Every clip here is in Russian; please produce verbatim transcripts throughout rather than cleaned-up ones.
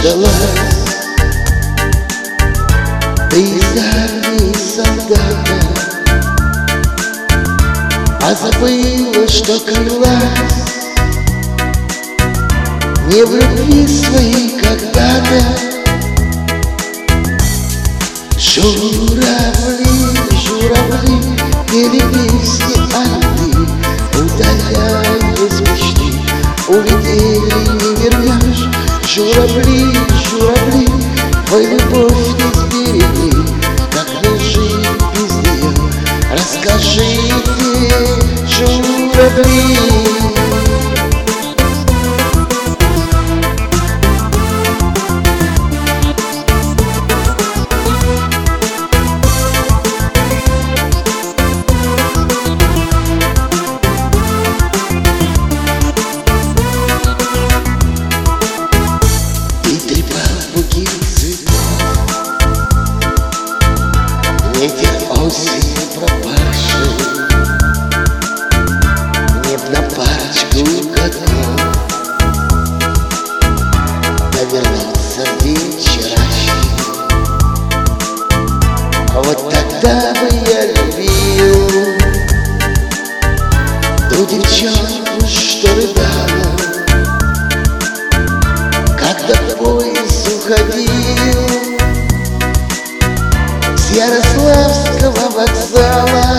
дождалась ты из армии солдата, а забыла, что клялась не в любви своей когда-то. Журавли, журавли пели песни о любви, удаляясь мечты, улетели, не вернешь. Журавли, журавли, твою любовь не сберегли, как мне жить без нее? Расскажите, журавли. Ветер осени пропавший, мне б на парочку годков навернуться в вечерашний. Вот тогда бы я любил ту девчонку, что рыдала, когда поезд уходил с Ярославского вокзала.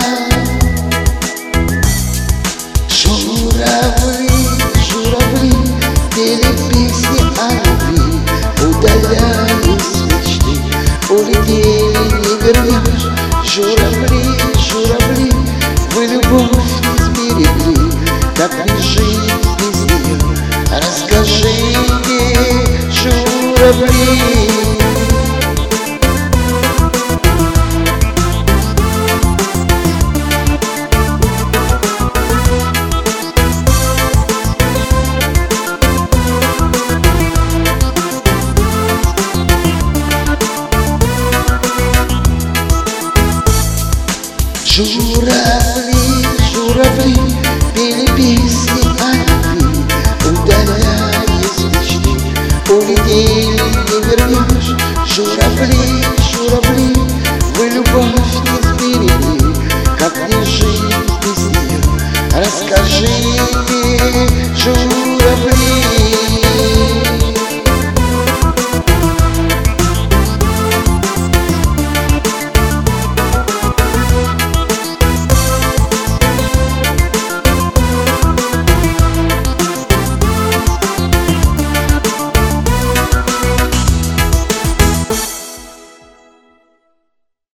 Журавли, журавли пели песни о любви, удаляясь мечты, улетели, не вернешь. Журавли, журавли, вы любовь не сберегли, как мне жить без нее? Расскажите, журавли. Журавли, журавли пели песни о любви, удаляясь мечты, улетели, не вернешь. Журавли,